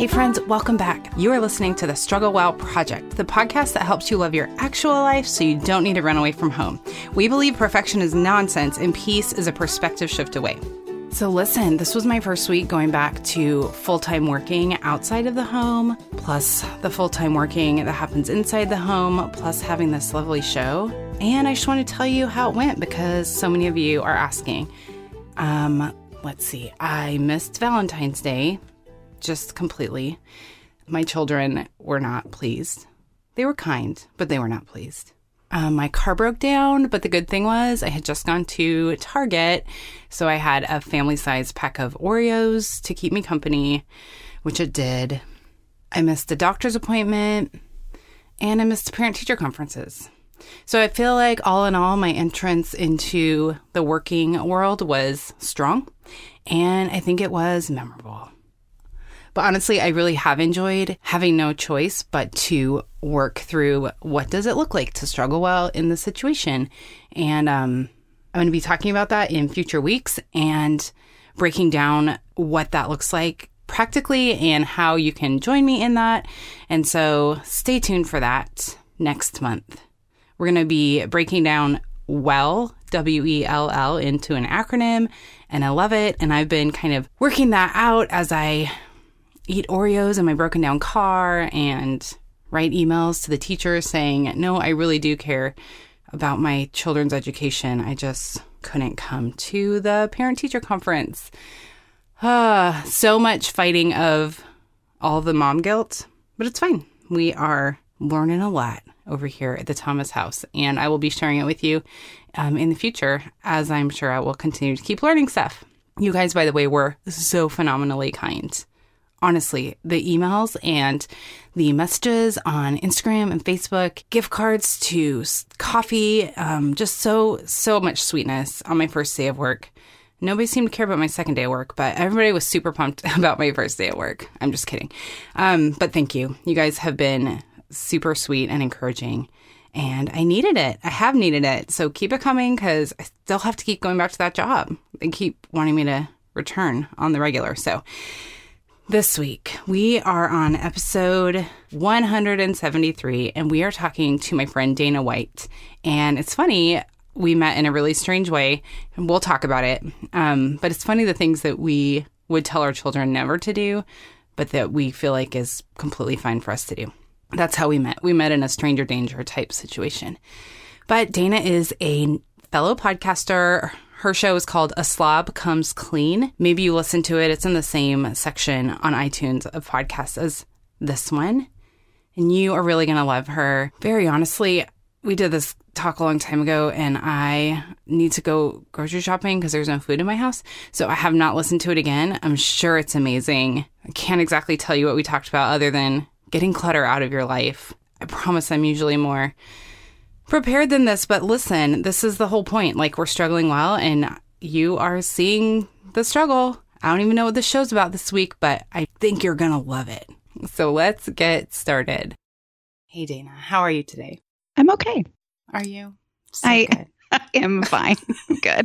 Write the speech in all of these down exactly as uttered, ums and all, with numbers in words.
Hey friends, welcome back. You are listening to the Struggle Well Project, the podcast that helps you love your actual life so you don't need to run away from home. We believe perfection is nonsense and peace is a perspective shift away. So listen, this was my first week going back to full-time working outside of the home, plus the full-time working that happens inside the home, plus having this lovely show. And I just want to tell you how it went because so many of you are asking. Um, let's see, I missed Valentine's Day. Just completely. My children were not pleased. They were kind, but they were not pleased. Um, my car broke down, but the good thing was I had just gone to Target, so I had a family-sized pack of Oreos to keep me company, which it did. I missed a doctor's appointment, and I missed parent-teacher conferences. So I feel like all in all, my entrance into the working world was strong, and I think it was memorable. But honestly, I really have enjoyed having no choice but to work through what does it look like to struggle well in this situation. And um, I'm going to be talking about that in future weeks and breaking down what that looks like practically and how you can join me in that. And so stay tuned for that next month. We're going to be breaking down WELL, W E L L, into an acronym, and I love it. And I've been kind of working that out as I eat Oreos in my broken down car and write emails to the teachers saying, no, I really do care about my children's education. I just couldn't come to the parent-teacher conference. Uh, so much fighting of all the mom guilt, but it's fine. We are learning a lot over here at the Thomas house, and I will be sharing it with you um, in the future, as I'm sure I will continue to keep learning stuff. You guys, by the way, were so phenomenally kind. Honestly, the emails and the messages on Instagram and Facebook, gift cards to coffee, um, just so, so much sweetness on my first day of work. Nobody seemed to care about my second day of work, but everybody was super pumped about my first day of work. I'm just kidding. Um, but thank you. You guys have been super sweet and encouraging, and I needed it. I have needed it. So keep it coming because I still have to keep going back to that job. They keep wanting me to return on the regular. So this week, we are on episode one hundred seventy-three, and we are talking to my friend Dana White. And it's funny, we met in a really strange way, and we'll talk about it. Um, but it's funny the things that we would tell our children never to do, but that we feel like is completely fine for us to do. That's how we met. We met in a stranger danger type situation. But Dana is a fellow podcaster. Her show is called A Slob Comes Clean. Maybe you listen to it. It's in the same section on iTunes of podcasts as this one. And you are really going to love her. Very honestly, we did this talk a long time ago, and I need to go grocery shopping because there's no food in my house. So I have not listened to it again. I'm sure it's amazing. I can't exactly tell you what we talked about other than getting clutter out of your life. I promise I'm usually more prepared than this, but listen, this is the whole point. Like, we're struggling well, and you are seeing the struggle. I don't even know what this show's about this week, but I think you're gonna love it. So let's get started. Hey, Dana, how are you today? I'm okay. Are you? So I, good. I am fine. Good.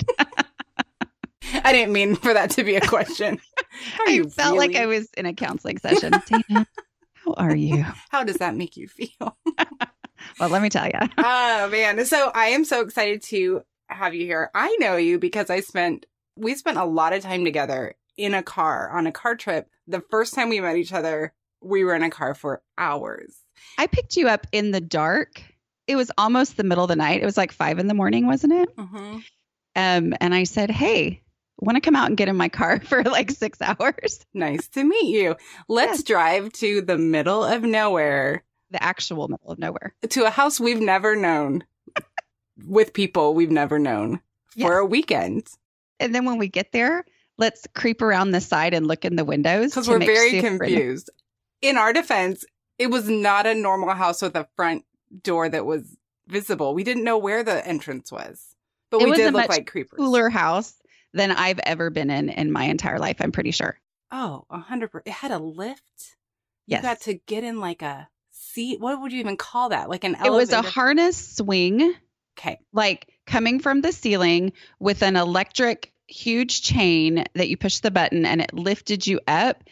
I didn't mean for that to be a question. Are I you felt really? like I was in a counseling session. Dana, how are you? How does that make you feel? Well, let me tell you. Oh, man. So I am so excited to have you here. I know you because I spent, we spent a lot of time together in a car, on a car trip. The first time we met each other, we were in a car for hours. I picked you up in the dark. It was almost the middle of the night. It was like five in the morning, wasn't it? Mm-hmm. Um, and I said, hey, want to come out and get in my car for like six hours? Nice to meet you. Let's Yes. drive to the middle of nowhere, The actual middle of nowhere. to a house we've never known, with people we've never known for Yes. a weekend. And then when we get there, let's creep around the side and look in the windows. Because to we're make very sure- confused. In our defense, it was not a normal house with a front door that was visible. We didn't know where the entrance was. But It we was did a look much like creepers. Cooler house than I've ever been in in my entire life, I'm pretty sure. Oh, a hundred percent. It had a lift. Yes. You got to get in like a seat. What would you even call that? Like an It was elevator? a harness swing, Okay. like coming from the ceiling with an electric huge chain that you push the button and it lifted you up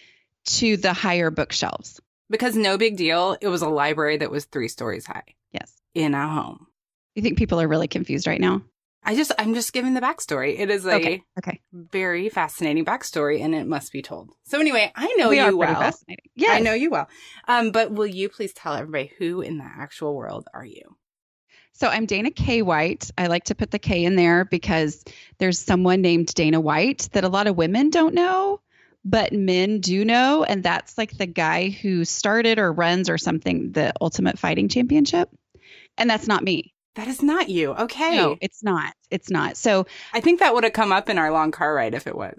to the higher bookshelves. Because no big deal. It was a library that was three stories high. Yes. In a home. You think people are really confused right now? I just, I'm just giving the backstory. It is a okay. Okay. very fascinating backstory, and it must be told. So anyway, I know we you are well. Fascinating. Yes. I know you well. Um, but will you please tell everybody who in the actual world are you? So I'm Dana K. White. I like to put the K in there because there's someone named Dana White that a lot of women don't know, but men do know. And that's like the guy who started or runs or something, the Ultimate Fighting Championship. And that's not me. That is not you. Okay. No, it's not. It's not. So I think that would have come up in our long car ride if it was.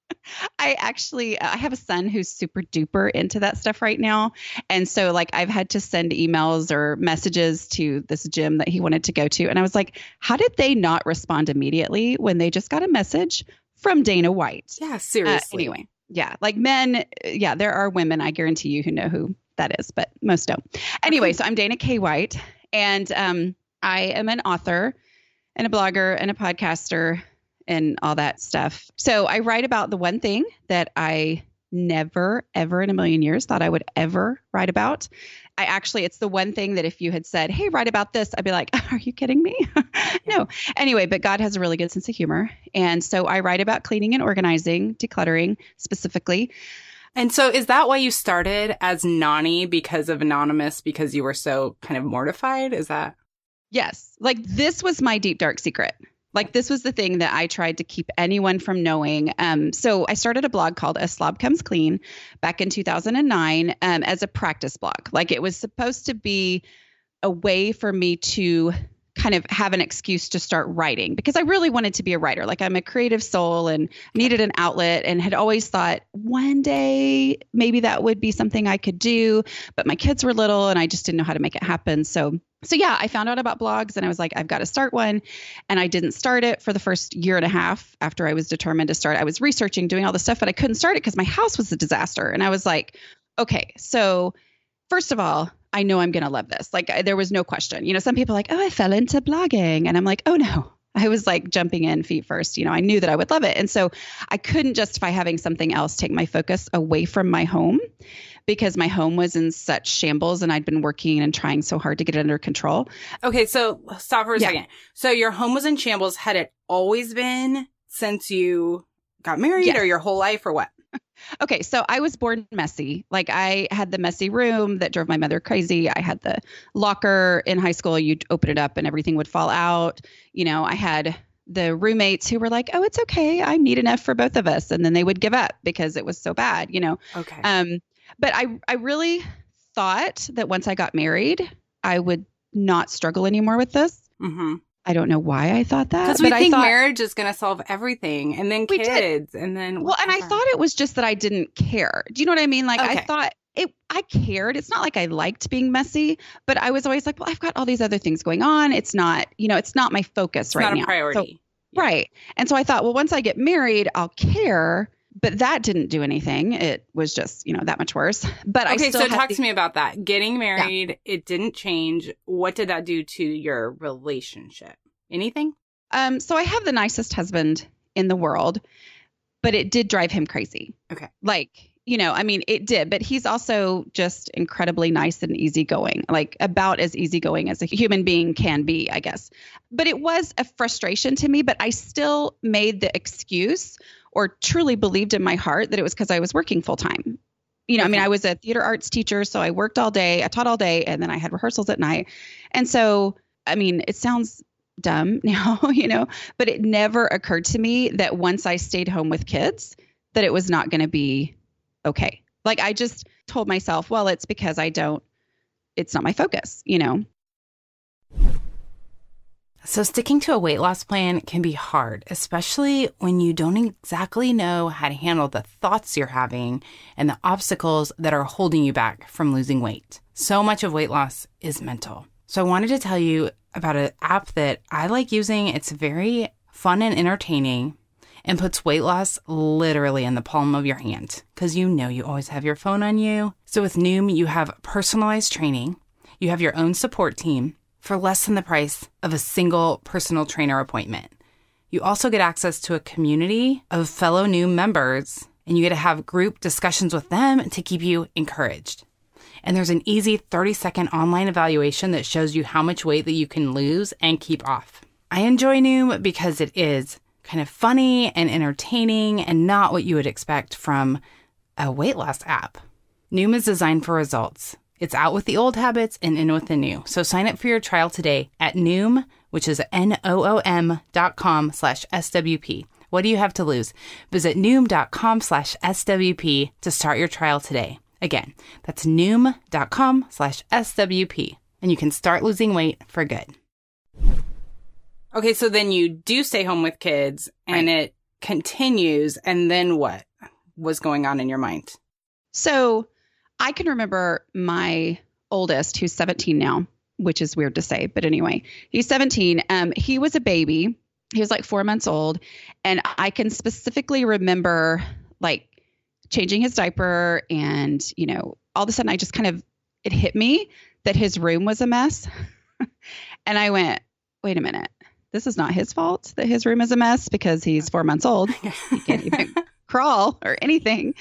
I actually, I have a son who's super duper into that stuff right now. And so like I've had to send emails or messages to this gym that he wanted to go to. And I was like, how did they not respond immediately when they just got a message from Dana White? Yeah, seriously. Uh, anyway, yeah, like men. Yeah, there are women, I guarantee you, who know who that is, but most don't. Anyway, so I'm Dana K. White, and um, I am an author and a blogger and a podcaster and all that stuff. So I write about the one thing that I never, ever in a million years thought I would ever write about. I actually, it's the one thing that if you had said, hey, write about this, I'd be like, are you kidding me? No. Anyway, but God has a really good sense of humor. And so I write about cleaning and organizing, decluttering specifically. And so is that why you started as Nani, because of Anonymous, because you were so kind of mortified? Is that? Yes. Like this was my deep, dark secret. Like this was the thing that I tried to keep anyone from knowing. Um, so I started a blog called A Slob Comes Clean back in two thousand nine um, as a practice blog. Like it was supposed to be a way for me to kind of have an excuse to start writing because I really wanted to be a writer. Like I'm a creative soul and needed an outlet and had always thought one day maybe that would be something I could do, but my kids were little and I just didn't know how to make it happen. So, so yeah, I found out about blogs and I was like, I've got to start one. And I didn't start it for the first year and a half after I was determined to start. I was researching, doing all this stuff, but I couldn't start it because my house was a disaster. And I was like, okay, so first of all, I know I'm going to love this. Like I, there was no question. You know, some people are like, oh, I fell into blogging. And I'm like, oh, no, I was like jumping in feet first. You know, I knew that I would love it. And so I couldn't justify having something else take my focus away from my home because my home was in such shambles and I'd been working and trying so hard to get it under control. Okay. So stop for a yeah. second. So your home was in shambles. Had it always been since you got married yes. or your whole life or what? Okay, so I was born messy. Like I had the messy room that drove my mother crazy. I had the locker in high school. You'd open it up and everything would fall out. You know, I had the roommates who were like, oh, it's okay. I'm neat enough for both of us. And then they would give up because it was so bad, you know. Okay. Um, but I, I really thought that once I got married, I would not struggle anymore with this. Mm-hmm. I don't know why I thought that. Because we but think I thought, marriage is going to solve everything and then kids and then. Well, and I thought it was just that I didn't care. Do you know what I mean? Like okay. I thought it, I cared. It's not like I liked being messy, but I was always like, well, I've got all these other things going on. It's not, you know, it's not my focus it's right now. It's not a priority. So, yeah. Right. And so I thought, well, once I get married, I'll care. But that didn't do anything. It was just, you know, that much worse. But okay, I still so talk the- to me about that. Getting married, yeah. It didn't change. What did that do to your relationship? Anything? Um, so I have the nicest husband in the world, but it did drive him crazy. Okay. Like, you know, I mean, it did, but he's also just incredibly nice and easygoing, like about as easygoing as a human being can be, I guess. But it was a frustration to me, but I still made the excuse or truly believed in my heart that it was because I was working full time. You know, okay. I mean, I was a theater arts teacher, so I worked all day, I taught all day, and then I had rehearsals at night. And so, I mean, it sounds dumb now, you know, but it never occurred to me that once I stayed home with kids, that it was not going to be okay. Like I just told myself, well, it's because I don't, it's not my focus, you know? So sticking to a weight loss plan can be hard, especially when you don't exactly know how to handle the thoughts you're having and the obstacles that are holding you back from losing weight. So much of weight loss is mental. So I wanted to tell you about an app that I like using. It's very fun and entertaining and puts weight loss literally in the palm of your hand because you know you always have your phone on you. So with Noom, you have personalized training. You have your own support team for less than the price of a single personal trainer appointment. You also get access to a community of fellow Noom members, And you get to have group discussions with them to keep you encouraged. And there's an easy thirty second online evaluation that shows you how much weight that you can lose and keep off. I enjoy Noom because it is kind of funny and entertaining and not what you would expect from a weight loss app. Noom is designed for results. It's out with the old habits and in with the new. So sign up for your trial today at Noom, which is N-O-O-M dot com slash S-W-P. What do you have to lose? Visit Noom.com slash S-W-P to start your trial today. Again, that's Noom.com slash S-W-P. And you can start losing weight for good. Okay, so then you do stay home with kids and right. It continues. And then what was going on in your mind? So I can remember my oldest, who's seventeen now, which is weird to say, but anyway, he's seventeen. Um, he was a baby. He was like four months old. And I can specifically remember like changing his diaper and, you know, all of a sudden I just kind of, it hit me that his room was a mess. And I went, wait a minute, this is not his fault that his room is a mess because he's four months old. He can't even crawl or anything.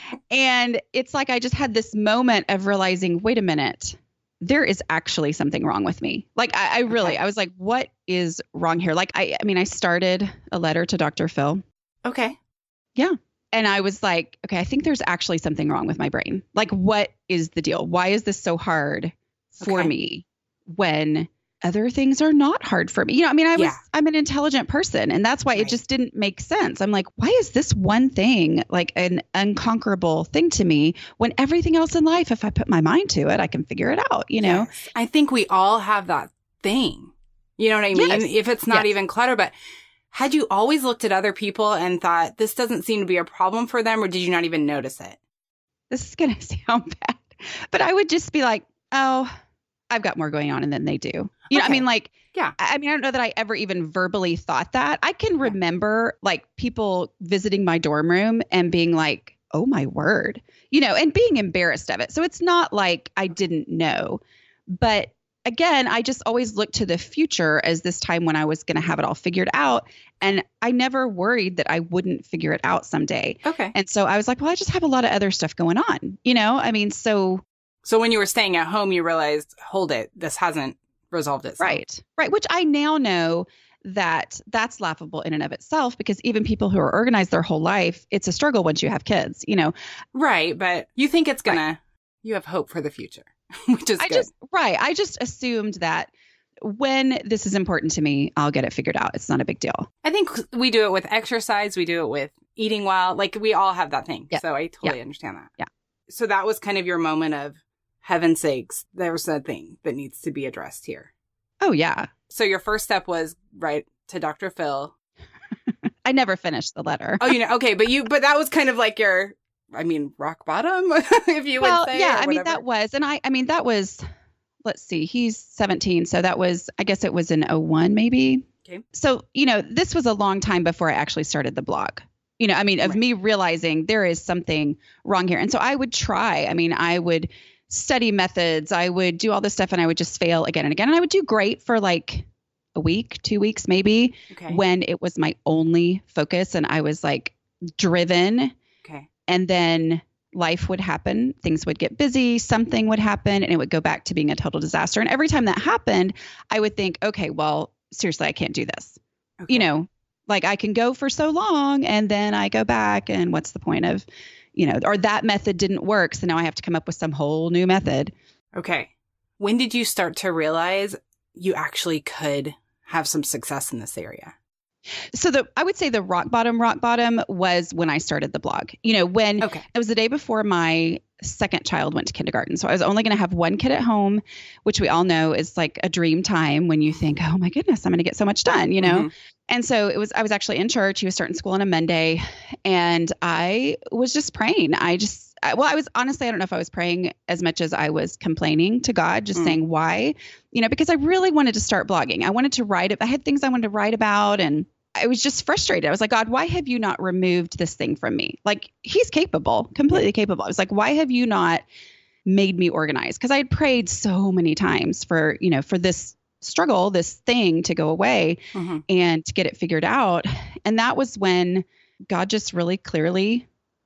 And it's like, I just had this moment of realizing, wait a minute, there is actually something wrong with me. Like, I, I really, okay. I was like, what is wrong here? Like, I, I mean, I started a letter to Doctor Phil. Okay. Yeah. And I was like, okay, I think there's actually something wrong with my brain. Like, what is the deal? Why is this so hard for okay. me when other things are not hard for me? You know, I mean, I was, yeah. I'm an intelligent person, and that's why right. it just didn't make sense. I'm like, why is this one thing like an unconquerable thing to me when everything else in life, if I put my mind to it, I can figure it out, you know? Yes. I think we all have that thing. You know what I mean? Yes. If it's not yes. even clutter, but had you always looked at other people and thought this doesn't seem to be a problem for them, or did you not even notice it? This is going to sound bad, but I would just be like, oh, I've got more going on than they do. You know, okay. I mean, like, yeah. I mean, I don't know that I ever even verbally thought that. I can remember like people visiting my dorm room and being like, oh my word, you know, and being embarrassed of it. So it's not like I didn't know, but again, I just always looked to the future as this time when I was going to have it all figured out. And I never worried that I wouldn't figure it out someday. Okay. And so I was like, well, I just have a lot of other stuff going on, you know, I mean, so. So when you were staying at home, you realized, hold it, this hasn't resolved itself. Right. Right. Which I now know that that's laughable in and of itself, because even people who are organized their whole life, it's a struggle once you have kids, you know. Right. But you think it's going right. to, you have hope for the future, which is I good. Just, right. I just assumed that when this is important to me, I'll get it figured out. It's not a big deal. I think we do it with exercise. We do it with eating well. Like we all have that thing. Yeah. So I totally yeah. understand that. Yeah. So that was kind of your moment of, heaven's sakes, there's a thing that needs to be addressed here. Oh, yeah. So your first step was right to Doctor Phil. I never finished the letter. Oh, you know, okay. But you, but that was kind of like your, I mean, rock bottom, if you well, would say. Yeah, or I mean, that was, and I, I mean, that was, let's see, he's seventeen. So that was, I guess it was in oh one maybe. Okay. So, you know, this was a long time before I actually started the blog. You know, I mean, of right. me realizing there is something wrong here. And so I would try, I mean, I would study methods. I would do all this stuff and I would just fail again and again. And I would do great for like a week, two weeks, maybe okay. when it was my only focus and I was like driven. Okay. And then life would happen. Things would get busy. Something would happen and it would go back to being a total disaster. And every time that happened, I would think, okay, well, seriously, I can't do this. Okay. You know, like I can go for so long and then I go back and what's the point of, you know, or that method didn't work. So now I have to come up with some whole new method. Okay. When did you start to realize you actually could have some success in this area? So the, I would say the rock bottom, rock bottom was when I started the blog, you know, when okay. it was the day before my second child went to kindergarten. So I was only going to have one kid at home, which we all know is like a dream time when you think, oh my goodness, I'm going to get so much done, you know? Mm-hmm. And so it was, I was actually in church. He was starting school on a Monday and I was just praying. I just, I, well, I was honestly, I don't know if I was praying as much as I was complaining to God, just mm. saying why, you know, because I really wanted to start blogging. I wanted to write it. I had things I wanted to write about and I was just frustrated. I was like, God, why have you not removed this thing from me? Like he's capable, completely capable. I was like, why have you not made me organized? Because I had prayed so many times for, you know, for this struggle, this thing to go away mm-hmm. and to get it figured out. And that was when God just really clearly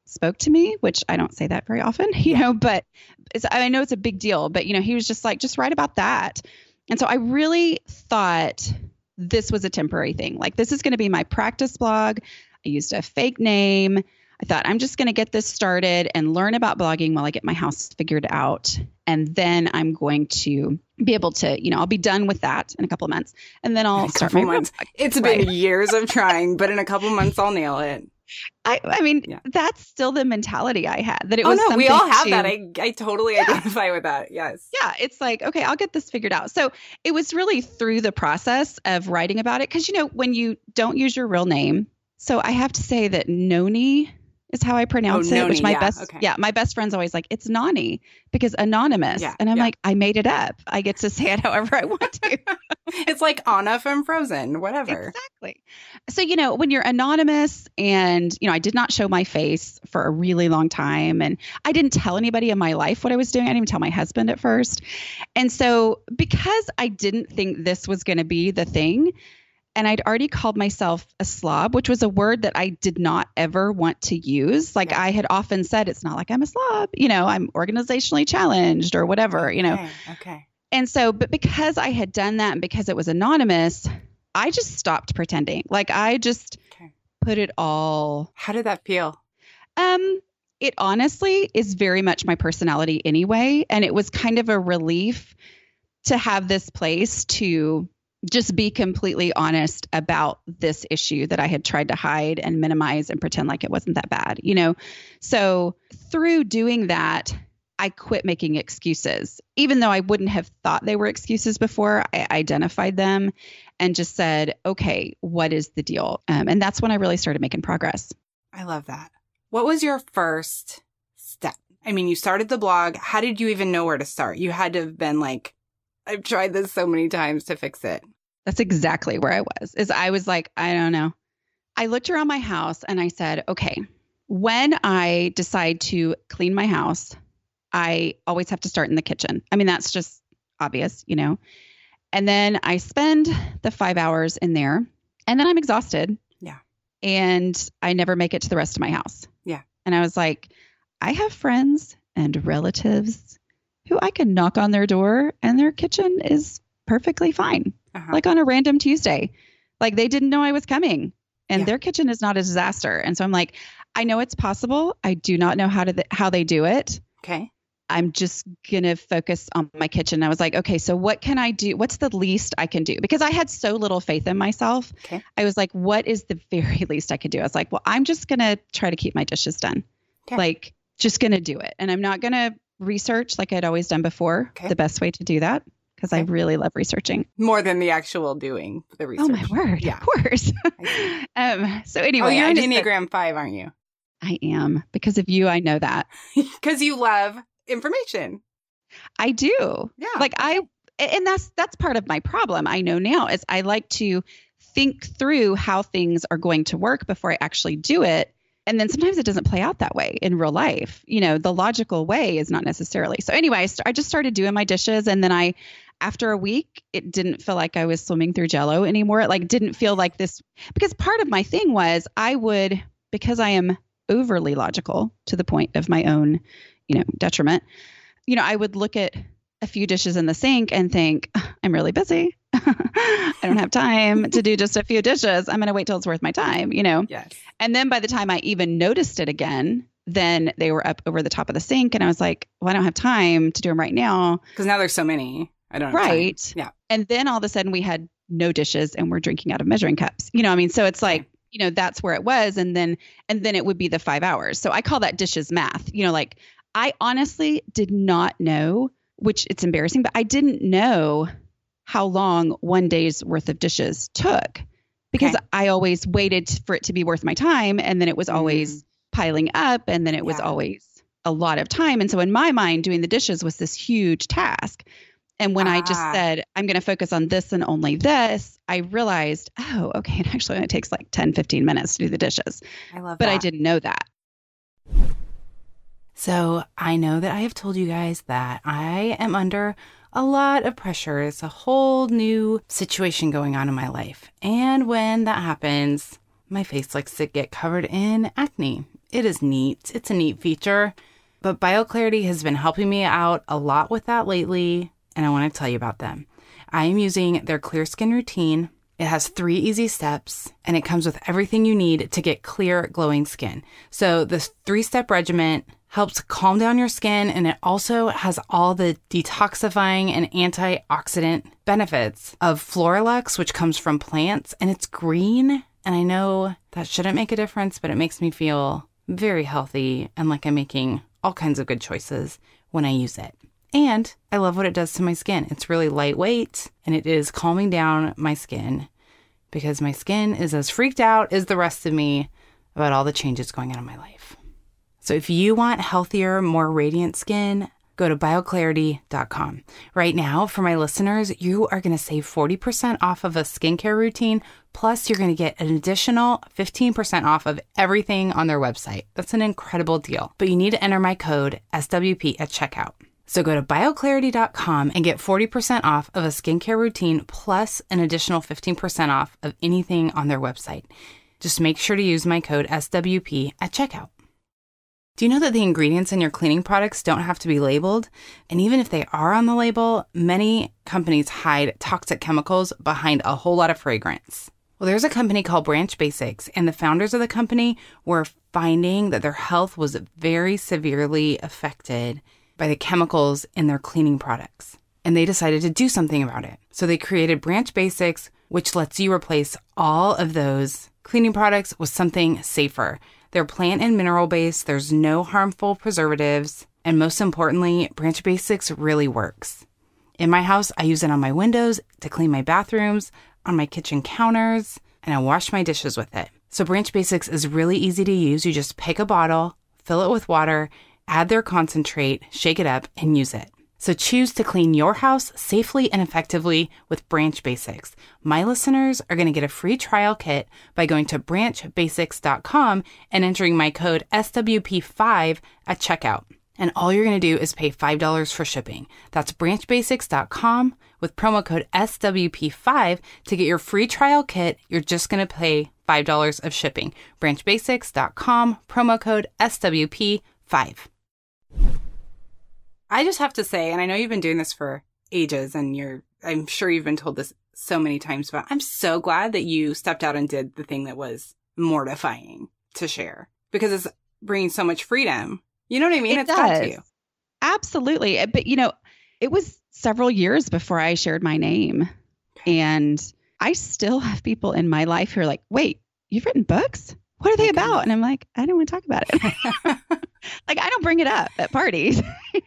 spoke to me, which I don't say that very often, you know, but it's, I know it's a big deal, but, you know, he was just like, just write about that. And so I really thought this was a temporary thing. Like, this is going to be my practice blog. I used a fake name. I thought, I'm just going to get this started and learn about blogging while I get my house figured out. And then I'm going to be able to, you know, I'll be done with that in a couple of months. And then I'll start my months. It's right. been years of trying, but in a couple of months, I'll nail it. I, I mean, yeah. that's still the mentality I had. That it oh, was. No, we all have to, that. I, I totally yeah. identify with that. Yes. Yeah, it's like, okay, I'll get this figured out. So it was really through the process of writing about it, because you know when you don't use your real name. So I have to say that Noni is how I pronounce oh, it, Noni, which my yeah, best, okay. yeah, my best friend's always like, it's Nani because anonymous. Yeah, and I'm yeah. like, I made it up. I get to say it however I want to. It's like Anna from Frozen, whatever. Exactly. So, you know, when you're anonymous and, you know, I did not show my face for a really long time, and I didn't tell anybody in my life what I was doing. I didn't even tell my husband at first. And so because I didn't think this was going to be the thing, and I'd already called myself a slob, which was a word that I did not ever want to use. Like yeah. I had often said, it's not like I'm a slob, you know, I'm organizationally challenged or whatever, okay, you know. Okay. And so, but because I had done that and because it was anonymous, I just stopped pretending. Like I just okay. put it all. How did that feel? Um, it honestly is very much my personality anyway. And it was kind of a relief to have this place to just be completely honest about this issue that I had tried to hide and minimize and pretend like it wasn't that bad, you know? So through doing that, I quit making excuses. Even though I wouldn't have thought they were excuses before, I identified them and just said, okay, what is the deal? Um, and that's when I really started making progress. I love that. What was your first step? I mean, you started the blog. How did you even know where to start? You had to have been like, I've tried this so many times to fix it. That's exactly where I was, is I was like, I don't know. I looked around my house and I said, okay, when I decide to clean my house, I always have to start in the kitchen. I mean, that's just obvious, you know, and then I spend the five hours in there and then I'm exhausted. Yeah. And I never make it to the rest of my house. Yeah. And I was like, I have friends and relatives who I can knock on their door and their kitchen is perfectly fine. Uh-huh. Like on a random Tuesday, like they didn't know I was coming and yeah. their kitchen is not a disaster. And so I'm like, I know it's possible. I do not know how to, th- how they do it. Okay. I'm just going to focus on my kitchen. I was like, okay, so what can I do? What's the least I can do? Because I had so little faith in myself. Okay. I was like, what is the very least I could do? I was like, well, I'm just going to try to keep my dishes done. Okay. Like just going to do it. And I'm not going to research like I'd always done before. Okay. The best way to do that. Because okay. I really love researching. More than the actual doing the research. Oh, my word. Yeah. Of course. um, so anyway. Oh, you're I an just, Enneagram five, aren't you? I am. Because of you, I know that. Because you love information. I do. Yeah. Like I, and that's, that's part of my problem. I know now is I like to think through how things are going to work before I actually do it. And then sometimes it doesn't play out that way in real life. You know, the logical way is not necessarily. So anyway, I, st- I just started doing my dishes. And then I, after a week, it didn't feel like I was swimming through Jell-O anymore. It like didn't feel like this, because part of my thing was I would, because I am overly logical to the point of my own, you know, detriment, you know, I would look at a few dishes in the sink and think, I'm really busy. I don't have time to do just a few dishes. I'm going to wait till it's worth my time, you know? Yes. And then by the time I even noticed it again, then they were up over the top of the sink. And I was like, well, I don't have time to do them right now. Because now there's so many. I don't know. Right. Time. Yeah. And then all of a sudden we had no dishes and we're drinking out of measuring cups. You know, I mean, so it's like, you know, that's where it was. And then, and then it would be the five hours. So I call that dishes math. You know, like I honestly did not know, which it's embarrassing, but I didn't know how long one day's worth of dishes took because okay. I always waited for it to be worth my time. And then it was always mm. piling up. And then it was yeah. always a lot of time. And so in my mind, doing the dishes was this huge task. And when ah. I just said, I'm going to focus on this and only this, I realized, oh, okay, it actually only takes like ten, fifteen minutes to do the dishes. I love but that. I didn't know that. So I know that I have told you guys that I am under a lot of pressure. It's a whole new situation going on in my life. And when that happens, my face likes to get covered in acne. It is neat. It's a neat feature. But BioClarity has been helping me out a lot with that lately, and I want to tell you about them. I am using their Clear Skin Routine. It has three easy steps, and it comes with everything you need to get clear, glowing skin. So this three-step regimen helps calm down your skin, and it also has all the detoxifying and antioxidant benefits of Floralux, which comes from plants, and it's green. And I know that shouldn't make a difference, but it makes me feel very healthy and like I'm making all kinds of good choices when I use it. And I love what it does to my skin. It's really lightweight and it is calming down my skin because my skin is as freaked out as the rest of me about all the changes going on in my life. So if you want healthier, more radiant skin, go to bioclarity dot com. Right now, for my listeners, you are going to save forty percent off of a skincare routine. Plus, you're going to get an additional fifteen percent off of everything on their website. That's an incredible deal. But you need to enter my code S W P at checkout. So go to bioclarity dot com and get forty percent off of a skincare routine plus an additional fifteen percent off of anything on their website. Just make sure to use my code S W P at checkout. Do you know that the ingredients in your cleaning products don't have to be labeled? And even if they are on the label, many companies hide toxic chemicals behind a whole lot of fragrance. Well, there's a company called Branch Basics, and the founders of the company were finding that their health was very severely affected by the chemicals in their cleaning products. And they decided to do something about it. So they created Branch Basics, which lets you replace all of those cleaning products with something safer. They're plant and mineral based, there's no harmful preservatives, and most importantly, Branch Basics really works. In my house, I use it on my windows, to clean my bathrooms, on my kitchen counters, and I wash my dishes with it. So Branch Basics is really easy to use. You just pick a bottle, fill it with water, add their concentrate, shake it up, and use it. So choose to clean your house safely and effectively with Branch Basics. My listeners are going to get a free trial kit by going to branch basics dot com and entering my code S W P five at checkout. And all you're going to do is pay five dollars for shipping. That's branch basics dot com with promo code S W P five to get your free trial kit. You're just going to pay five dollars of shipping. branch basics dot com, promo code S W P five. I just have to say, and I know you've been doing this for ages and you're, I'm sure you've been told this so many times, but I'm so glad that you stepped out and did the thing that was mortifying to share because it's bringing so much freedom. You know what I mean? It it's does. got to. Absolutely. But, you know, it was several years before I shared my name. And I still have people in my life who are like, wait, you've written books? What are they about? Goodness. And I'm like, I don't want to talk about it. Like, I don't bring it up at parties.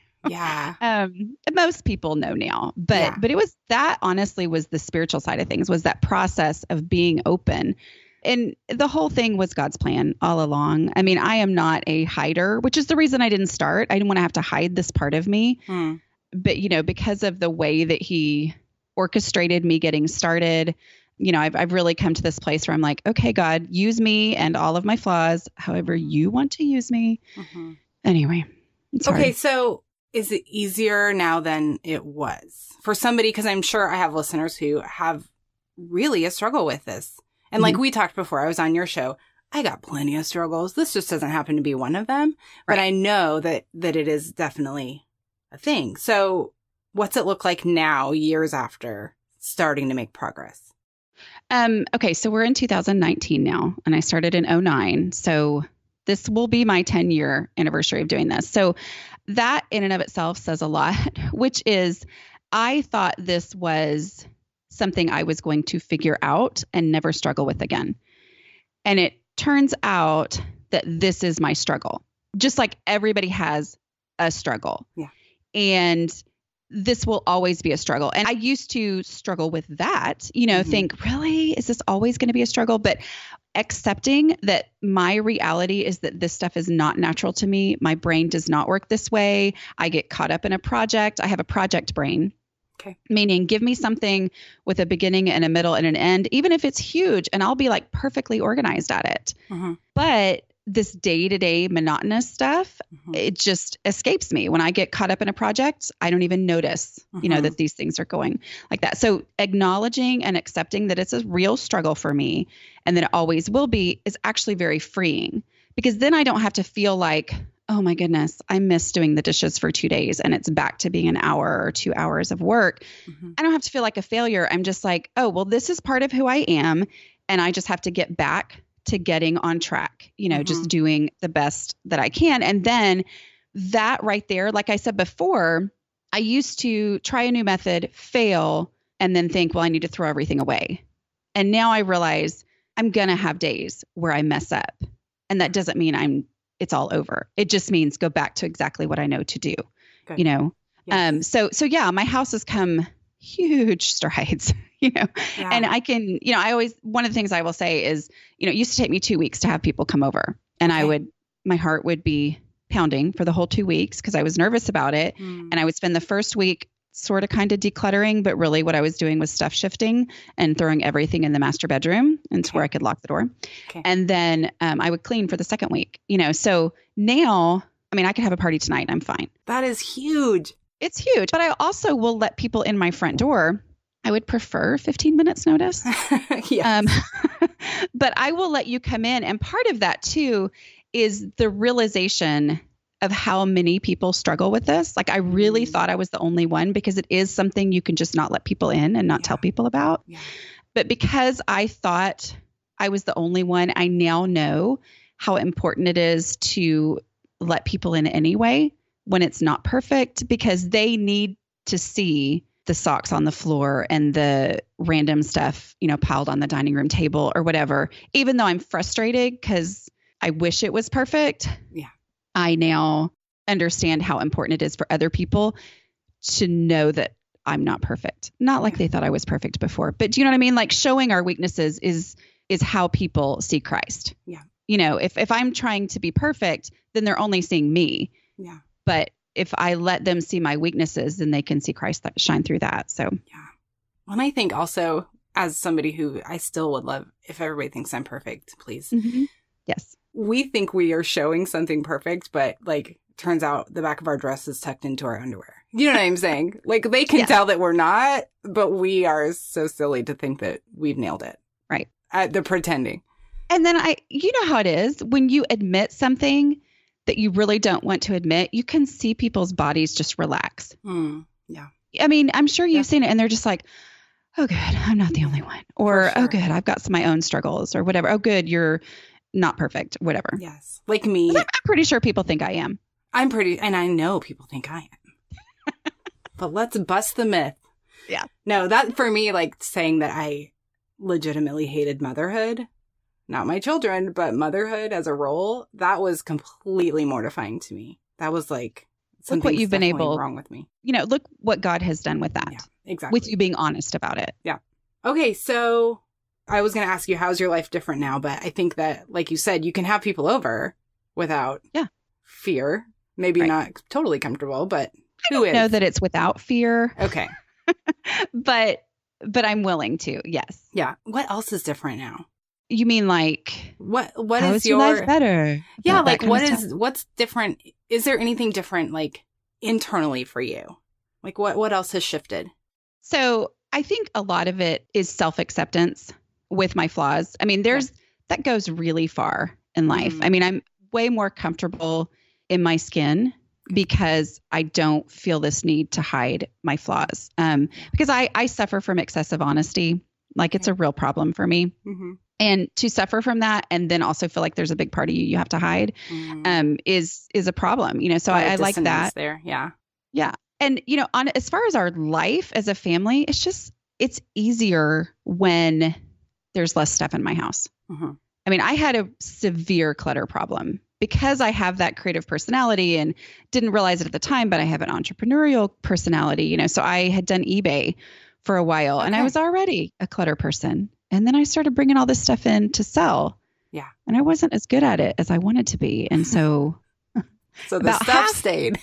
Yeah. Um, most people know now, but, yeah. but it was that honestly was the spiritual side of things, was that process of being open. And the whole thing was God's plan all along. I mean, I am not a hider, which is the reason I didn't start. I didn't want to have to hide this part of me, hmm. but you know, because of the way that he orchestrated me getting started, you know, I've, I've really come to this place where I'm like, okay, God, use me and all of my flaws, however you want to use me. Mm-hmm. Anyway. It's okay. hard. So is it easier now than it was for somebody? Because I'm sure I have listeners who have really a struggle with this. And mm-hmm. like we talked before, I was on your show. I got plenty of struggles. This just doesn't happen to be one of them. Right. But I know that, that it is definitely a thing. So what's it look like now, years after starting to make progress? Um, okay. So we're in two thousand nineteen now, and I started in oh nine. So this will be my ten year anniversary of doing this. So that in and of itself says a lot, which is I thought this was something I was going to figure out and never struggle with again. And it turns out that this is my struggle. Just like everybody has a struggle. Yeah. And this will always be a struggle. And I used to struggle with that, you know, mm-hmm. think, really, is this always going to be a struggle? But accepting that my reality is that this stuff is not natural to me. My brain does not work this way. I get caught up in a project. I have a project brain. Okay. Meaning give me something with a beginning and a middle and an end, even if it's huge, and I'll be like perfectly organized at it. Mm-hmm. But this day-to-day monotonous stuff, mm-hmm. it just escapes me. When I get caught up in a project, I don't even notice, mm-hmm. you know, that these things are going like that. So acknowledging and accepting that it's a real struggle for me and that it always will be is actually very freeing, because then I don't have to feel like, oh my goodness, I missed doing the dishes for two days and it's back to being an hour or two hours of work. Mm-hmm. I don't have to feel like a failure. I'm just like, oh, well, this is part of who I am. And I just have to get back to getting on track, you know, mm-hmm. just doing the best that I can. And then that right there, like I said before, I used to try a new method, fail, and then think, well, I need to throw everything away. And now I realize I'm going to have days where I mess up. And that doesn't mean I'm, it's all over. It just means go back to exactly what I know to do, Good. you know? Yes. Um, so, so yeah, my house has come huge strides, you know, yeah. and I can, you know, I always, one of the things I will say is, you know, it used to take me two weeks to have people come over and okay. I would, my heart would be pounding for the whole two weeks because I was nervous about it. Mm. And I would spend the first week sort of kind of decluttering, but really what I was doing was stuff shifting and throwing everything in the master bedroom into okay. where I could lock the door. Okay. And then um, I would clean for the second week, you know, so now, I mean, I could have a party tonight and I'm fine. That is huge. It's huge. But I also will let people in my front door. I would prefer fifteen minutes notice. yes. um, but I will let you come in. And part of that too is the realization of how many people struggle with this. Like I really mm. thought I was the only one because it is something you can just not let people in and not yeah. tell people about. Yeah. But because I thought I was the only one, I now know how important it is to let people in anyway when it's not perfect, because they need to see the socks on the floor and the random stuff, you know, piled on the dining room table or whatever. Even though I'm frustrated because I wish it was perfect. Yeah. I now understand how important it is for other people to know that I'm not perfect. Not like yeah. they thought I was perfect before, but do you know what I mean? Like showing our weaknesses is, is how people see Christ. Yeah. You know, if, if I'm trying to be perfect, then they're only seeing me. Yeah. But if I let them see my weaknesses, then they can see Christ that shine through that. So, yeah. Well, and I think also as somebody who I still would love if everybody thinks I'm perfect, please. Mm-hmm. Yes. We think we are showing something perfect, but like turns out the back of our dress is tucked into our underwear. You know what I'm saying? Like they can yeah. tell that we're not, but we are so silly to think that we've nailed it. Right. At the pretending. And then I, you know how it is when you admit something that you really don't want to admit, you can see people's bodies just relax. Mm, yeah. I mean, I'm sure you've yeah. seen it and they're just like, oh, good, I'm not the only one. Or, sure. oh, good, I've got some my own struggles or whatever. Oh, good, you're not perfect, whatever. Yes. Like me. I'm pretty sure people think I am. I'm pretty, and I know people think I am. But let's bust the myth. Yeah. No, that for me, like saying that I legitimately hated motherhood. Not my children, but motherhood as a role, that was completely mortifying to me. That was like something look what you've been able wrong with me. You know, look what God has done with that. Yeah, exactly. With you being honest about it. Yeah. Okay, so I was going to ask you, how's your life different now? But I think that, like you said, you can have people over without yeah. fear. Maybe right. not totally comfortable, but I who don't is? know that it's without fear. Okay. but but I'm willing to. Yes. Yeah. What else is different now? You mean like what? What how is your your life better? Yeah, like what is what's different? Is there anything different, like internally for you? Like what? What else has shifted? So I think a lot of it is self acceptance with my flaws. I mean, there's yeah. that goes really far in life. Mm. I mean, I'm way more comfortable in my skin because I don't feel this need to hide my flaws. Um, because I I suffer from excessive honesty. Like it's a real problem for me. Mm-hmm. And to suffer from that and then also feel like there's a big part of you you have to hide mm. um, is is a problem, you know, so I, I like that. There. Yeah. Yeah. And, you know, on as far as our life as a family, it's just it's easier when there's less stuff in my house. Mm-hmm. I mean, I had a severe clutter problem because I have that creative personality and didn't realize it at the time, but I have an entrepreneurial personality, you know, so I had done eBay for a while okay. and I was already a clutter person. And then I started bringing all this stuff in to sell. Yeah. And I wasn't as good at it as I wanted to be. And so So the stuff half, stayed.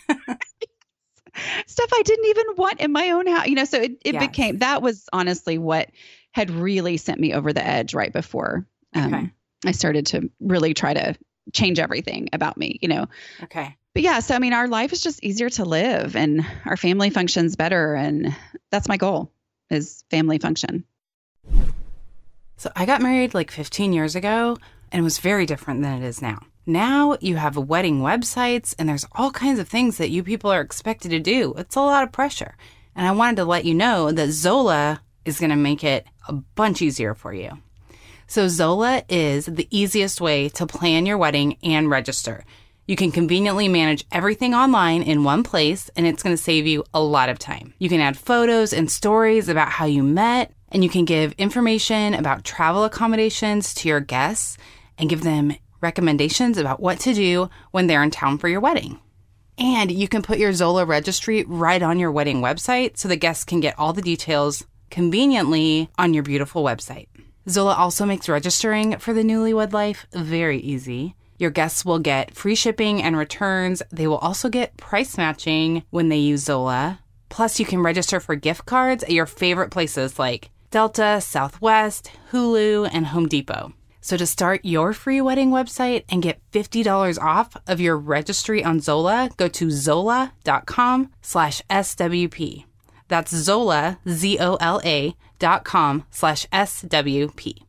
stuff I didn't even want in my own house. You know, so it, it yes. became, that was honestly what had really sent me over the edge right before um, okay. I started to really try to change everything about me, you know. Okay. But yeah, so I mean, our life is just easier to live and our family functions better. And that's my goal, is family function. So I got married like fifteen years ago and it was very different than it is now. Now you have wedding websites and there's all kinds of things that you people are expected to do. It's a lot of pressure. And I wanted to let you know that Zola is going to make it a bunch easier for you. So Zola is the easiest way to plan your wedding and register. You can conveniently manage everything online in one place, and it's going to save you a lot of time. You can add photos and stories about how you met, and you can give information about travel accommodations to your guests and give them recommendations about what to do when they're in town for your wedding. And you can put your Zola registry right on your wedding website so the guests can get all the details conveniently on your beautiful website. Zola also makes registering for the newlywed life very easy. Your guests will get free shipping and returns. They will also get price matching when they use Zola. Plus, you can register for gift cards at your favorite places like Delta, Southwest, Hulu, and Home Depot. So to start your free wedding website and get fifty dollars off of your registry on Zola, go to zola.com slash SWP. That's Zola, Z O L A dot com slash S W P.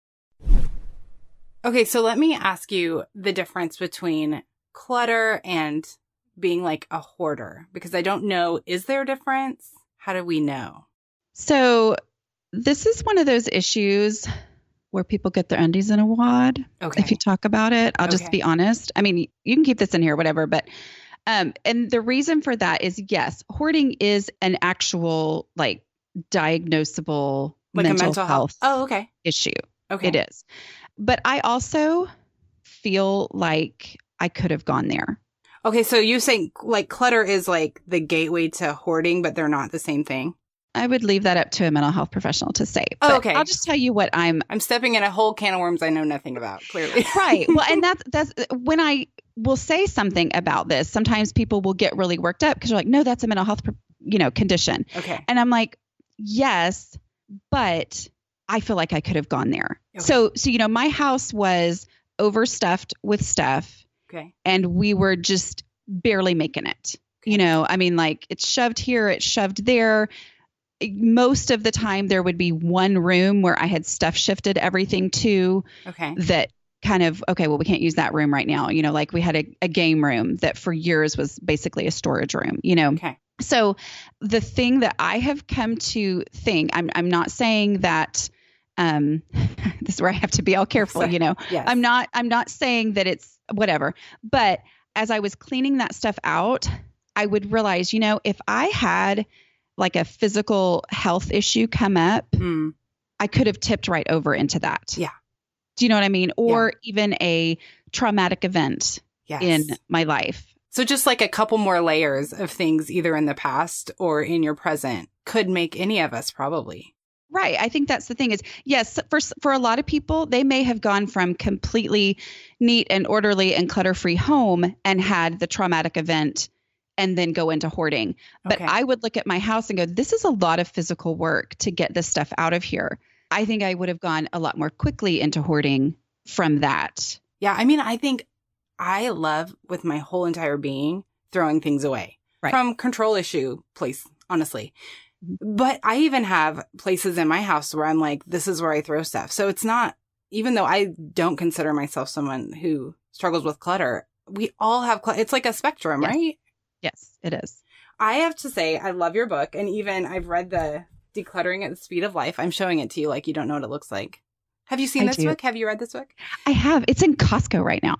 Okay, so let me ask you the difference between clutter and being like a hoarder, because I don't know, is there a difference? How do we know? So this is one of those issues where people get their undies in a wad. Okay. If you talk about it, I'll Okay. just be honest. I mean, you can keep this in here, whatever, but Um, and the reason for that is, yes, hoarding is an actual like diagnosable Like mental, a mental health, health. Oh, okay. issue. Okay. It is. But I also feel like I could have gone there. Okay, so you saying like clutter is like the gateway to hoarding, but they're not the same thing? I would leave that up to a mental health professional to say. Oh, But okay. I'll just tell you what I'm I'm stepping in a whole can of worms I know nothing about, clearly. right. Well, and that's that's when I will say something about this. Sometimes people will get really worked up because you're like, no, that's a mental health, you know, condition. Okay. And I'm like, yes, but I feel like I could have gone there. Okay. So, so you know, my house was overstuffed with stuff, Okay. and we were just barely making it. You know, I mean, like it's shoved here, it's shoved there. Most of the time, there would be one room where I had stuff shifted everything to. Okay. That kind of, okay, well, we can't use that room right now. You know, like we had a, a game room that for years was basically a storage room, you know. Okay. So the thing that I have come to think, I'm I'm not saying that um this is where I have to be all careful, Sorry. you know. Yes. I'm not I'm not saying that it's whatever. But as I was cleaning that stuff out, I would realize, you know, if I had like a physical health issue come up, Mm. I could have tipped right over into that. Yeah. Do you know what I mean? Or even a traumatic event Yes. in my life. So just like a couple more layers of things either in the past or in your present could make any of us probably. Right. I think that's the thing is, yes, for for a lot of people, they may have gone from completely neat and orderly and clutter-free home and had the traumatic event and then go into hoarding. But Okay. I would look at my house and go, this is a lot of physical work to get this stuff out of here. I think I would have gone a lot more quickly into hoarding from that. Yeah. I mean, I think I love with my whole entire being throwing things away Right. from control issue place, honestly. But I even have places in my house where I'm like, this is where I throw stuff. So it's not, even though I don't consider myself someone who struggles with clutter, we all have, cl- it's like a spectrum, Yes. right? Yes, it is. I have to say, I love your book. And even I've read the Decluttering at the Speed of Life. I'm showing it to you like you don't know what it looks like. Have you seen I this do. book? Have you read this book? I have. It's in Costco right now.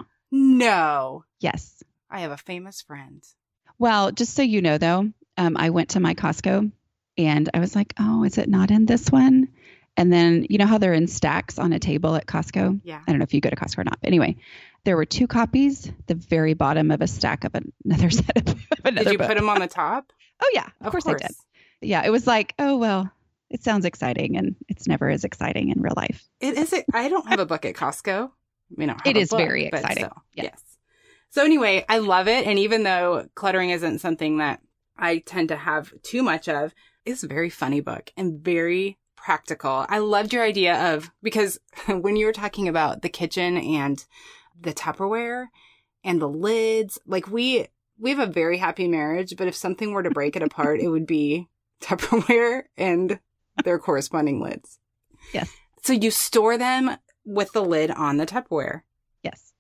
No. Yes. I have a famous friend. Well, just so you know, though, um, I went to my Costco and I was like, oh, is it not in this one? And then, you know how they're in stacks on a table at Costco? Yeah. I don't know if you go to Costco or not. But anyway, there were two copies, the very bottom of a stack of another set of another Did you book. put them on the top? Oh, yeah. Of, course, I did. Yeah. It was like, oh, well, it sounds exciting. And it's never as exciting in real life. It is. It, I don't have a book at Costco. We don't have It a is book, very but exciting. still, Yeah. Yes. So anyway, I love it. And even though cluttering isn't something that I tend to have too much of, it's a very funny book and very practical. I loved your idea of, because when you were talking about the kitchen and the Tupperware and the lids, like we, we have a very happy marriage, but if something were to break it apart, it would be Tupperware and their corresponding lids. Yes. So you store them with the lid on the Tupperware. Yes.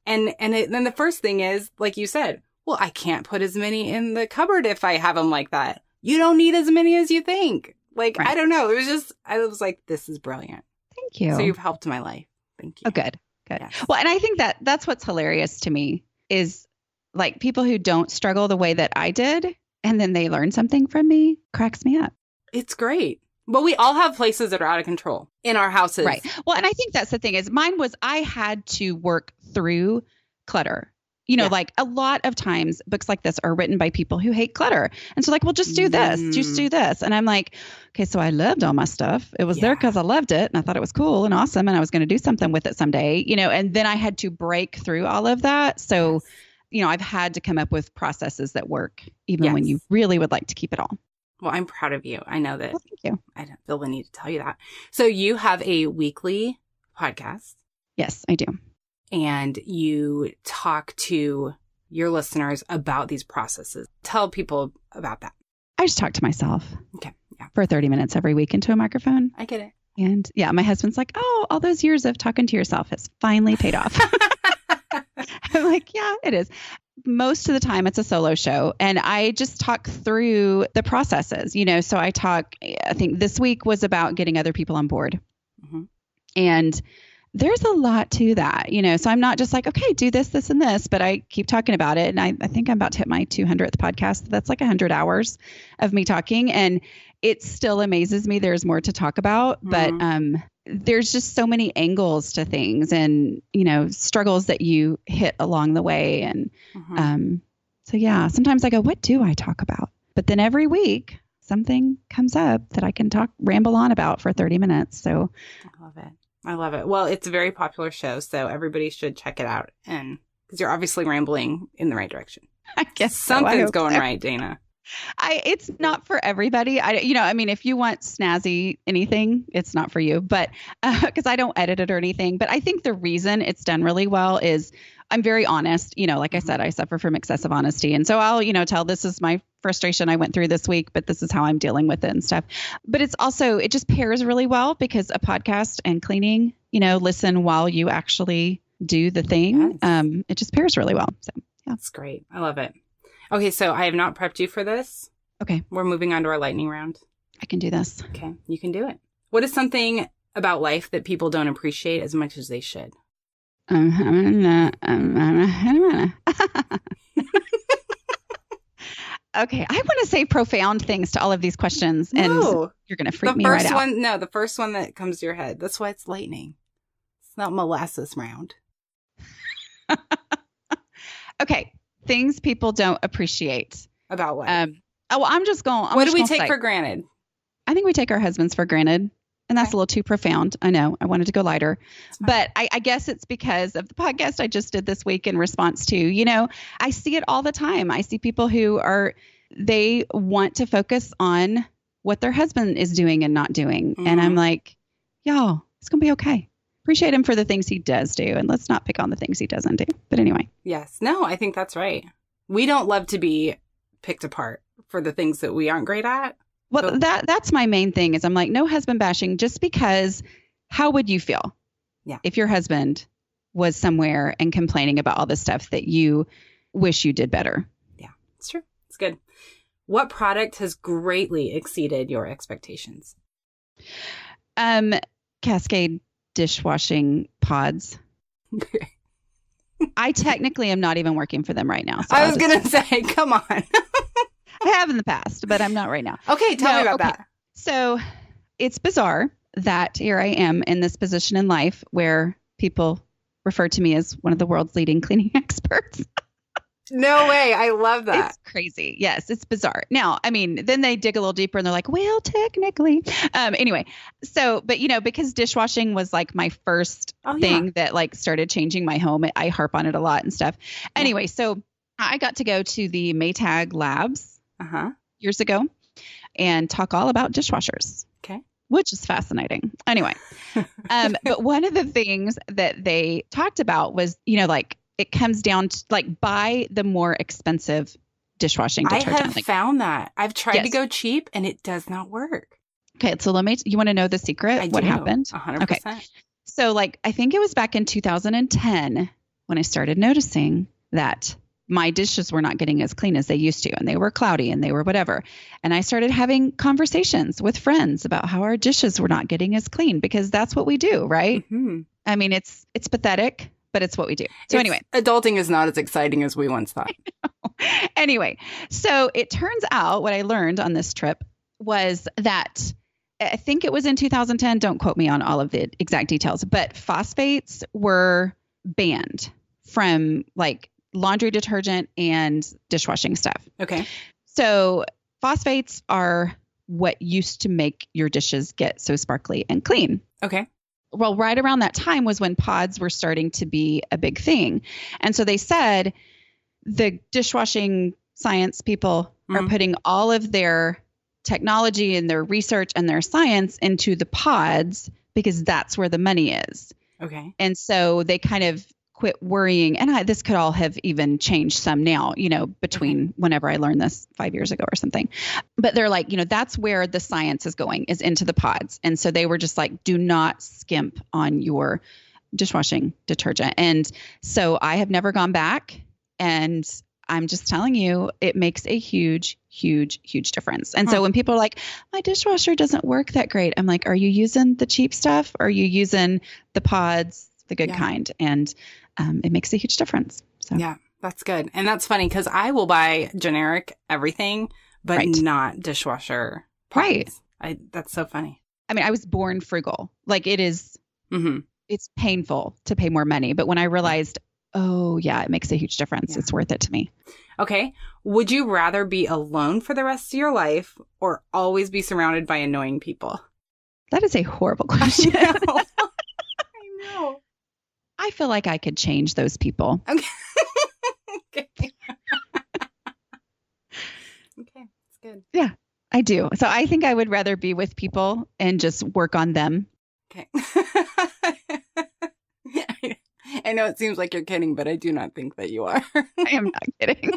And, and it, then the first thing is, like you said, well, I can't put as many in the cupboard if I have them like that. You don't need as many as you think. Like, right. I don't know. It was just, I was like, this is brilliant. Thank you. So you've helped my life. Thank you. Oh, good. Good. Yes. Well, and I think that that's what's hilarious to me is like people who don't struggle the way that I did and then they learn something from me cracks me up. It's great. But we all have places that are out of control in our houses. Right. Well, and I think that's the thing is mine was I had to work through clutter. You know, yeah. like a lot of times books like this are written by people who hate clutter. And so like, well, just do this, mm. just do this. And I'm like, okay, so I loved all my stuff. It was yeah. there because I loved it and I thought it was cool and awesome. And I was going to do something with it someday, you know, and then I had to break through all of that. So, yes. you know, I've had to come up with processes that work even yes. when you really would like to keep it all. Well, I'm proud of you. I know that. Well, thank you. I don't feel the need to tell you that. So you have a weekly podcast. Yes, I do. And you talk to your listeners about these processes. Tell people about that. I just talk to myself. Okay. Yeah. For thirty minutes every week into a microphone. I get it. And yeah, my husband's like, oh, all those years of talking to yourself has finally paid off. I'm like, yeah, it is. Most of the time it's a solo show and I just talk through the processes, you know, so I talk, I think this week was about getting other people on board. Mm-hmm. And there's a lot to that, you know, so I'm not just like, okay, do this, this, and this, but I keep talking about it. And I, I think I'm about to hit my two hundredth podcast. That's like one hundred hours of me talking. And it still amazes me. There's more to talk about, mm-hmm. but um, there's just so many angles to things and, you know, struggles that you hit along the way. And mm-hmm. um, so, yeah, sometimes I go, what do I talk about? But then every week something comes up that I can talk, ramble on about for thirty minutes. So I love it. I love it. Well, it's a very popular show, so everybody should check it out. And because you're obviously rambling in the right direction. I guess something's so. going so. right, Dana. I it's not for everybody. I you know, I mean, if you want snazzy anything, it's not for you. But because uh, I don't edit it or anything. But I think the reason it's done really well is I'm very honest. You know, like I said, I suffer from excessive honesty, and so I'll you know tell this is my frustration I went through this week, but this is how I'm dealing with it and stuff. But it's also, it just pairs really well because a podcast and cleaning, you know, listen while you actually do the thing. Yes. Um, it just pairs really well. So, yeah. That's great. I love it. Okay. So I have not prepped you for this. Okay. We're moving on to our lightning round. I can do this. Okay. You can do it. What is something about life that people don't appreciate as much as they should? Um, um, Okay, I want to say profound things to all of these questions, and no. you're going to freak the me first right one, out. No, the first one that comes to your head. That's why it's lightning. It's not molasses round. Okay, things people don't appreciate. About what? Um, oh, well, I'm just going. I'm what just do we take say, for granted? I think we take our husbands for granted. And that's okay. A little too profound. I know. I wanted to go lighter. But I, I guess it's because of the podcast I just did this week in response to, you know, I see it all the time. I see people who are, they want to focus on what their husband is doing and not doing. Mm-hmm. And I'm like, y'all, it's going to be okay. Appreciate him for the things he does do. And let's not pick on the things he doesn't do. But anyway. Yes. No, I think that's right. We don't love to be picked apart for the things that we aren't great at. Well, so, that that's my main thing is I'm like, no husband bashing, just because how would you feel yeah. if your husband was somewhere and complaining about all the stuff that you wish you did better? Yeah, it's true. It's good. What product has greatly exceeded your expectations? Um, Cascade dishwashing pods. Okay. I technically am not even working for them right now. So I I'll was just... going to say, come on. I have in the past, but I'm not right now. Okay, tell no, me about okay. that. So it's bizarre that here I am in this position in life where people refer to me as one of the world's leading cleaning experts. No way. I love that. It's crazy. Yes, it's bizarre. Now, I mean, then they dig a little deeper and they're like, well, technically. Um, anyway, so, but you know, because dishwashing was like my first oh, thing yeah. that like started changing my home. I harp on it a lot and stuff. Yeah. Anyway, so I got to go to the Maytag Labs uh-huh. years ago and talk all about dishwashers. Okay. Which is fascinating. Anyway, um, but one of the things that they talked about was, you know, like it comes down to like buy the more expensive dishwashing detergent. I have like, found that. I've tried yes. to go cheap and it does not work. Okay. So let me, you want to know the secret? I what do. happened? one hundred percent. Okay. So like, I think it was back in two thousand ten when I started noticing that my dishes were not getting as clean as they used to, and they were cloudy and they were whatever. And I started having conversations with friends about how our dishes were not getting as clean, because that's what we do, right? Mm-hmm. I mean, it's it's pathetic, but it's what we do. So It's- anyway, adulting is not as exciting as we once thought. anyway, so it turns out what I learned on this trip was that I think it was in two thousand ten. Don't quote me on all of the exact details, but phosphates were banned from like laundry detergent and dishwashing stuff. Okay. So phosphates are what used to make your dishes get so sparkly and clean. Okay. Well, right around that time was when pods were starting to be a big thing. And so they said the dishwashing science people Mhm. are putting all of their technology and their research and their science into the pods because that's where the money is. Okay. And so they kind of quit worrying. And I, this could all have even changed some now, you know, between whenever I learned this five years ago or something. But they're like, you know, that's where the science is going, is into the pods. And so they were just like, do not skimp on your dishwashing detergent. And so I have never gone back. And I'm just telling you, it makes a huge, huge, huge difference. And Huh. so when people are like, my dishwasher doesn't work that great, I'm like, are you using the cheap stuff? Or are you using the pods, the good Yeah. kind? And um, it makes a huge difference. So Yeah, that's good. And that's funny because I will buy generic everything, but Right. not dishwasher pods. Right. I, that's so funny. I mean, I was born frugal. Like it is, Mm-hmm. it's painful to pay more money. But when I realized, oh yeah, it makes a huge difference. Yeah. It's worth it to me. Okay. Would you rather be alone for the rest of your life or always be surrounded by annoying people? That is a horrible question. I know. I know. I feel like I could change those people. Okay. Okay. Okay. That's good. I do. So I think I would rather be with people and just work on them. Okay. I know it seems like you're kidding, but I do not think that you are. I am not kidding.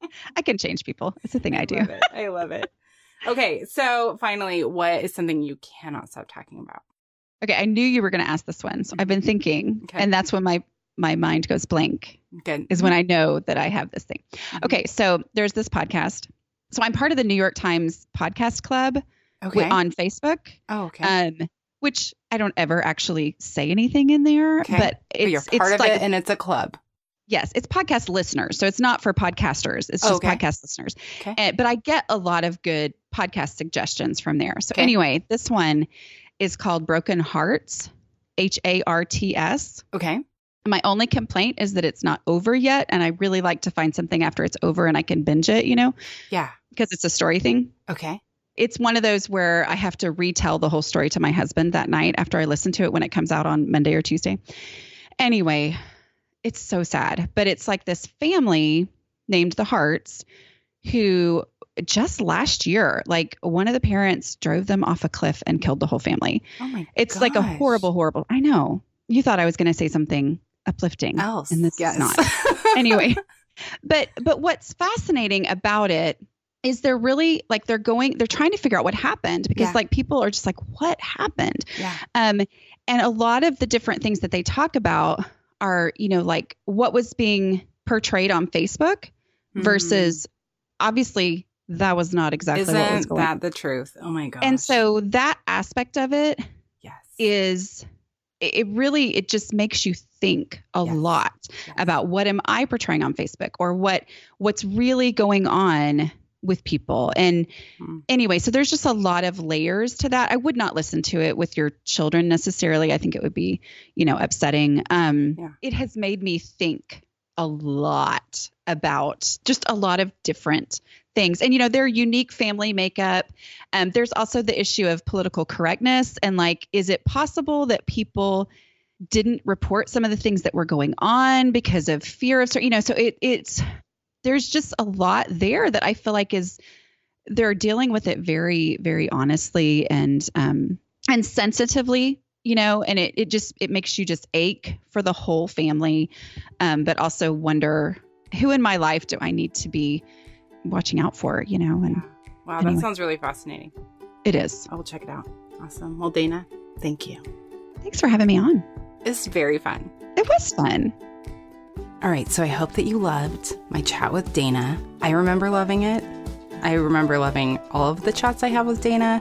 I can change people. It's a thing I do. love it. I love it. Okay. So finally, what is something you cannot stop talking about? Okay, I knew you were going to ask this one. So I've been thinking, Okay. and that's when my my mind goes blank, Good. is when I know that I have this thing. Mhm. Okay, so there's this podcast. So I'm part of the New York Times podcast club Okay. wi- on Facebook, oh, okay. um, which I don't ever actually say anything in there, Okay. but But it's you're part it's of like it and it's a club. yes, it's podcast listeners. So it's not for podcasters. It's Oh, just okay. podcast listeners. Okay. And, but I get a lot of good podcast suggestions from there. So Okay. anyway, this one is called Broken Hearts, H A R T S. Okay. My only complaint is that it's not over yet. And I really like to find something after it's over and I can binge it, you know, Yeah. because it's a story thing. Okay. It's one of those where I have to retell the whole story to my husband that night after I listen to it when it comes out on Monday or Tuesday. Anyway, it's so sad, but it's like this family named the Hearts who just last year, like one of the parents drove them off a cliff and killed the whole family. Oh my It's like a gosh. horrible, horrible. I know. You thought I was going to say something uplifting. else. And this yes. is not. Anyway, but but what's fascinating about it is they're really like they're going they're trying to figure out what happened because Yeah. like people are just like, what happened? Yeah. Um, and a lot of the different things that they talk about are, you know, like what was being portrayed on Facebook versus obviously that was not exactly Isn't what was going on. that the truth? Oh my gosh. And so that aspect of it yes. is it it really it just makes you think a Yes. lot Yes. about what am I portraying on Facebook or what what's really going on with people. And Hmm. anyway, so there's just a lot of layers to that. I would not listen to it with your children necessarily. I think it would be, you know, upsetting. Um, Yeah. It has made me think a lot about just a lot of different things. And, you know, their unique family makeup. Um, there's also the issue of political correctness. And like, is it possible that people didn't report some of the things that were going on because of fear of, you know, so it, it's, there's just a lot there that I feel like is, they're dealing with it very, very honestly and, um, and sensitively, you know, and it, it just, it makes you just ache for the whole family. Um, but also wonder who in my life do I need to be watching out for, you know, and Wow, anyway. that sounds really fascinating. it is. I will check it out. Awesome. Well, Dana, thank you. Thanks for having me on. It's very fun. It was fun. All right, so I hope that you loved my chat with Dana. I remember loving it. I remember loving all of the chats I have with Dana.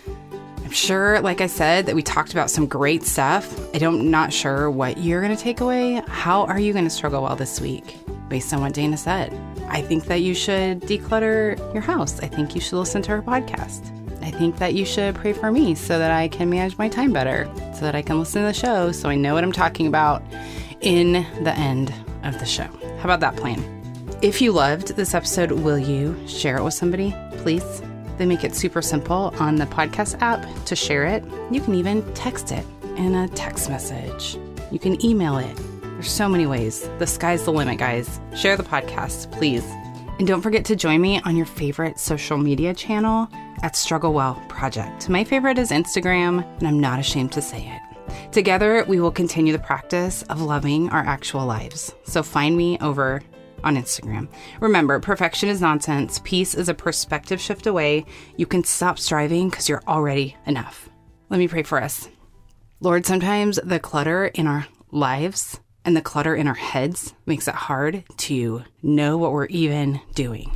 I'm sure, like I said, that we talked about some great stuff. I don't not sure what you're going to take away. How are you going to struggle well this week based on what Dana said? I think that you should declutter your house. I think you should listen to her podcast. I think that you should pray for me so that I can manage my time better, so that I can listen to the show so I know what I'm talking about in the end of the show. How about that plan? If you loved this episode, will you share it with somebody, please? They make it super simple on the podcast app to share it. You can even text it in a text message. You can email it. There's so many ways. The sky's the limit, guys. Share the podcast, please. And don't forget to join me on your favorite social media channel at Struggle Well Project. My favorite is Instagram, and I'm not ashamed to say it. Together, we will continue the practice of loving our actual lives. So find me over on Instagram. Remember, perfection is nonsense. Peace is a perspective shift away. You can stop striving because you're already enough. Let me pray for us. Lord, sometimes the clutter in our lives and the clutter in our heads makes it hard to know what we're even doing.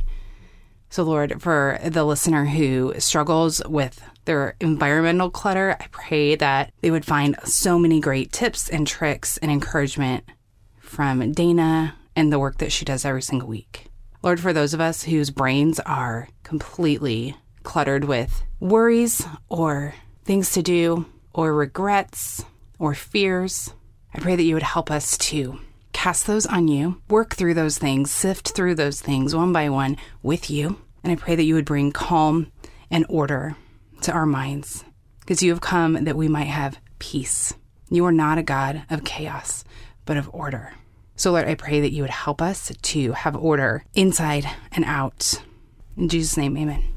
So Lord, for the listener who struggles with their environmental clutter, I pray that they would find so many great tips and tricks and encouragement from Dana and the work that she does every single week. Lord, for those of us whose brains are completely cluttered with worries or things to do or regrets or fears, I pray that you would help us to cast those on you, work through those things, sift through those things one by one with you. And I pray that you would bring calm and order to our minds, because you have come that we might have peace. You are not a God of chaos, but of order. So Lord, I pray that you would help us to have order inside and out. In Jesus' name, amen.